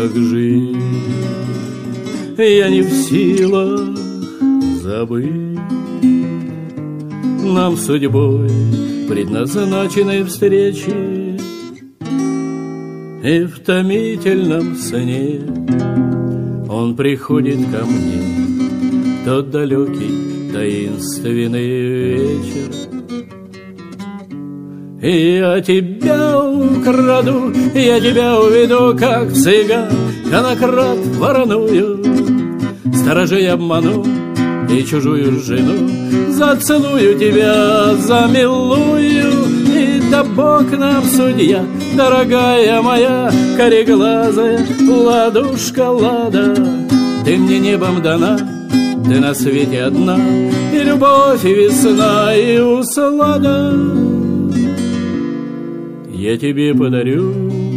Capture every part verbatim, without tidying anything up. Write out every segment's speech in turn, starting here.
как жизнь. Я не в силах забыть нам судьбой предназначенной встречи, и в томительном сне он приходит ко мне, тот далекий таинственный вечер. И я тебя украду, я тебя уведу, как цыган, конокрад вороную. Сторожей обману и чужую жену, зацелую тебя, замилую. И да Бог нам судья, дорогая моя, кореглазая ладушка Лада. Ты мне небом дана, ты на свете одна, и любовь, и весна, и услада. Я тебе подарю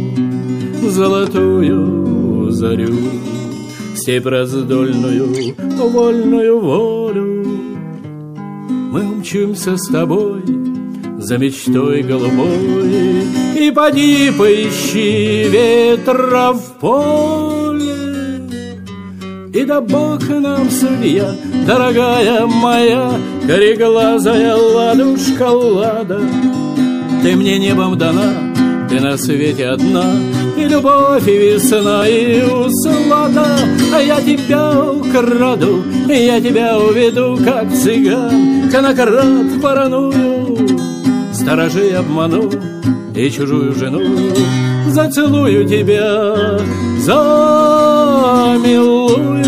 золотую зарю, степь раздольную, вольную волю. Мы умчимся с тобой за мечтой голубой, и поди поищи ветра в поле. И да Бог нам судья, дорогая моя, кореглазая ладушка Лада. Ты мне небом дана, ты на свете одна, и любовь, и весна, и услада. А я тебя украду, я тебя уведу, как цыган, конокрад вороную. Сторожей обману и чужую жену, зацелую тебя, замилую.